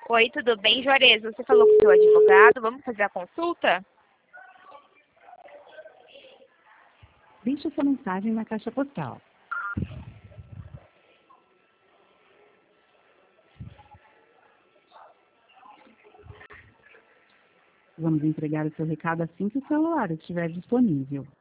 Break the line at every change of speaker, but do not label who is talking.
Oi, tudo bem, Juarez? Você falou com o seu advogado, vamos fazer a consulta?
Deixe sua mensagem na caixa postal. Vamos entregar o seu recado assim que o celular estiver disponível.